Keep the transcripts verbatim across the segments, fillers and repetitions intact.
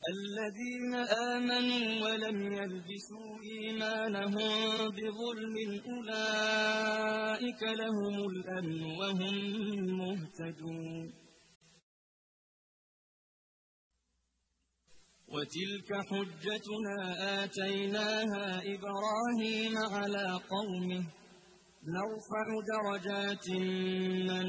الذين آمنوا ولم يلبسوا إيمانهم بظلم أولئك لهم الأمن وهم مهتدون. وتلك حجتنا آتيناها إبراهيم على قومه نرفع درجات من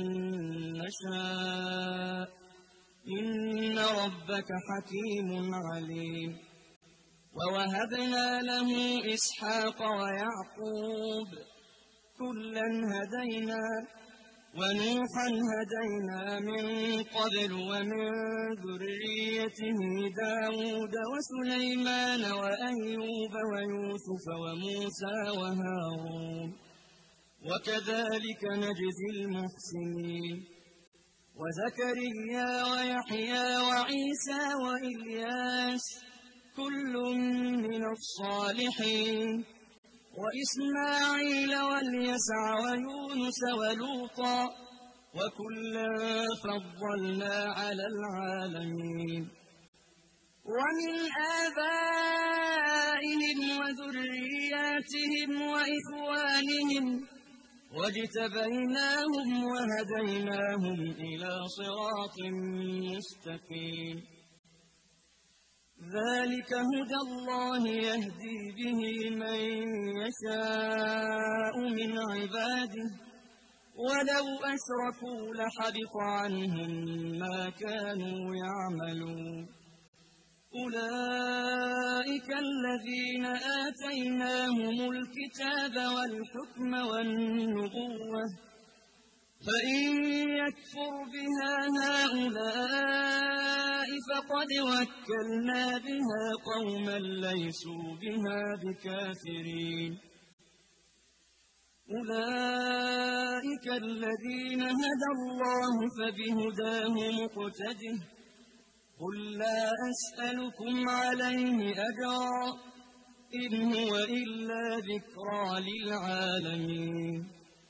نشاء إن ربك حكيم عليم. ووهبنا له إسحاق ويعقوب كلا هدينا ونوحا هدينا من قبل ومن ذريته داود وسليمان وأيوب ويوسف وموسى وهارون وكذلك نجزي المحسنين. وزكريا ويحيى وعيسى وإلياس كل من الصالحين وإسماعيل واليسع ويونس ولوطا وكلا فضلنا على العالمين. ومن آبائهم وذرياتهم وإخوانهم واجتبيناهم وهديناهم إلى صراط مستقيم. ذلك هدى الله يهدي به من يشاء من عباده ولو أشركوا لحبط عنهم ما كانوا يعملون. أولئك الذين آتيناهم الكتاب والحكم والنبوة فإن يكفر بها هؤلاء فقد وكلنا بها قوما ليسوا بها بكافرين. أولئك الذين هدى الله فبهداه مقتده قل لا أسألكم عليه أجرا إن هو إلا ذكرى للعالمين.